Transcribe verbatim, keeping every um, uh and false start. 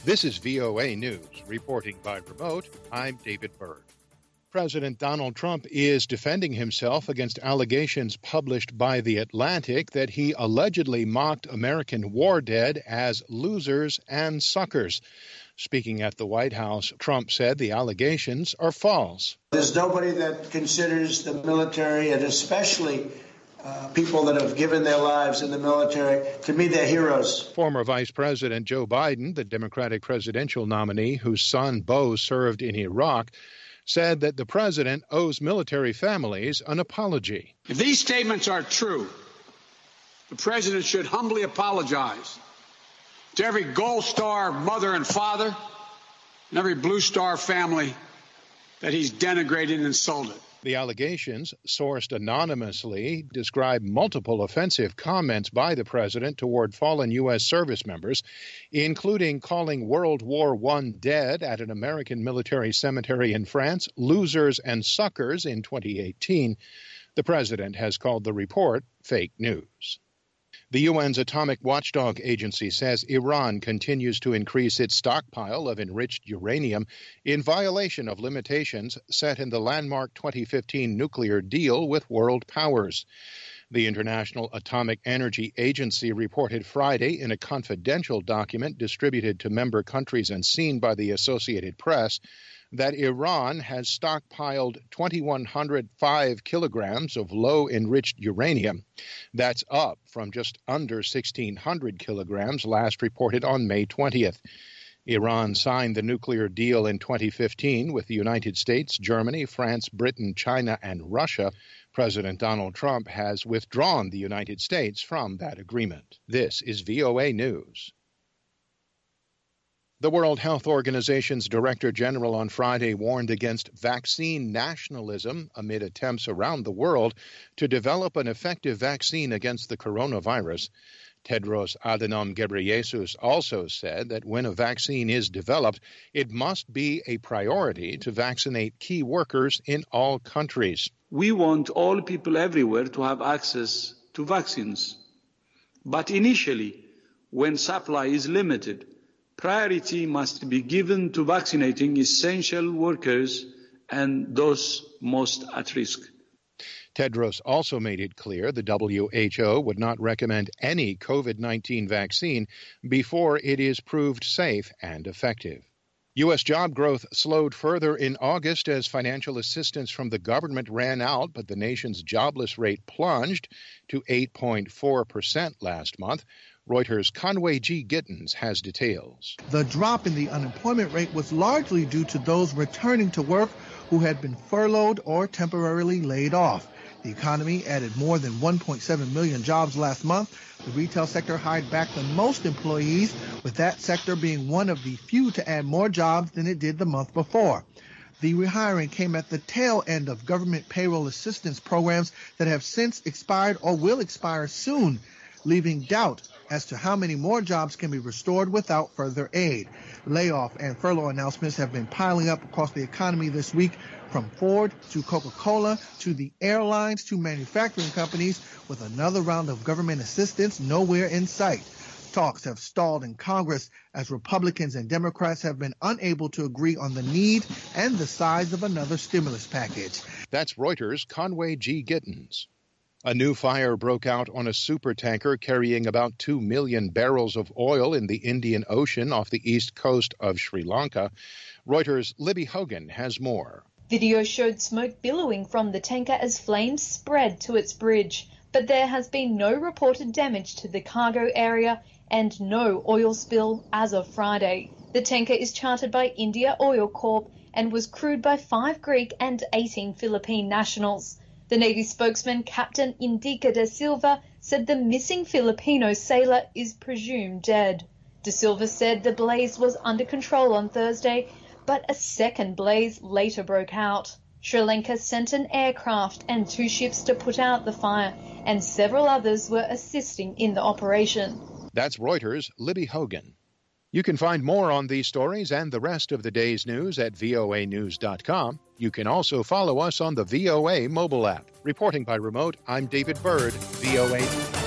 This is V O A News. Reporting by remote, I'm David Byrd. President Donald Trump is defending himself against allegations published by The Atlantic that he allegedly mocked American war dead as losers and suckers. Speaking at the White House, Trump said the allegations are false. There's nobody that considers the military, and especially uh, people that have given their lives in the military, to me, they're heroes. Former Vice President Joe Biden, the Democratic presidential nominee whose son Beau served in Iraq, said that the president owes military families an apology. If these statements are true, the president should humbly apologize to every Gold Star mother and father and every Blue Star family that he's denigrated and insulted. The allegations, sourced anonymously, describe multiple offensive comments by the president toward fallen U S service members, including calling World War One dead at an American military cemetery in France losers and suckers in twenty eighteen. The president has called the report fake news. The U N's Atomic Watchdog Agency says Iran continues to increase its stockpile of enriched uranium in violation of limitations set in the landmark twenty fifteen nuclear deal with world powers. The International Atomic Energy Agency reported Friday in a confidential document distributed to member countries and seen by the Associated Press that Iran has stockpiled two thousand one hundred five kilograms of low-enriched uranium. That's up from just under sixteen hundred kilograms last reported on May twentieth. Iran signed the nuclear deal in twenty fifteen with the United States, Germany, France, Britain, China, and Russia. President Donald Trump has withdrawn the United States from that agreement. This is V O A News. The World Health Organization's Director General on Friday warned against vaccine nationalism amid attempts around the world to develop an effective vaccine against the coronavirus. Tedros Adhanom Ghebreyesus also said that when a vaccine is developed, it must be a priority to vaccinate key workers in all countries. We want all people everywhere to have access to vaccines. But initially, when supply is limited, priority must be given to vaccinating essential workers and those most at risk. Tedros also made it clear the W H O would not recommend any COVID nineteen vaccine before it is proved safe and effective. U S job growth slowed further in August as financial assistance from the government ran out, but the nation's jobless rate plunged to eight point four percent last month. Reuters' Conway G. Gittins has details. The drop in the unemployment rate was largely due to those returning to work who had been furloughed or temporarily laid off. The economy added more than one point seven million jobs last month. The retail sector hired back the most employees, with that sector being one of the few to add more jobs than it did the month before. The rehiring came at the tail end of government payroll assistance programs that have since expired or will expire soon, leaving doubt as to how many more jobs can be restored without further aid. Layoff and furlough announcements have been piling up across the economy this week, from Ford to Coca-Cola to the airlines to manufacturing companies, with another round of government assistance nowhere in sight. Talks have stalled in Congress as Republicans and Democrats have been unable to agree on the need and the size of another stimulus package. That's Reuters' Conway G. Gittins. A new fire broke out on a supertanker carrying about two million barrels of oil in the Indian Ocean off the east coast of Sri Lanka. Reuters' Libby Hogan has more. Video showed smoke billowing from the tanker as flames spread to its bridge, but there has been no reported damage to the cargo area and no oil spill as of Friday. The tanker is chartered by India Oil Corp and was crewed by five Greek and eighteen Philippine nationals. The Navy spokesman, Captain Indica da Silva, said the missing Filipino sailor is presumed dead. Da Silva said the blaze was under control on Thursday, but a second blaze later broke out. Sri Lanka sent an aircraft and two ships to put out the fire, and several others were assisting in the operation. That's Reuters' Libby Hogan. You can find more on these stories and the rest of the day's news at V O A news dot com. You can also follow us on the V O A mobile app. Reporting by remote, I'm David Byrd, V O A News.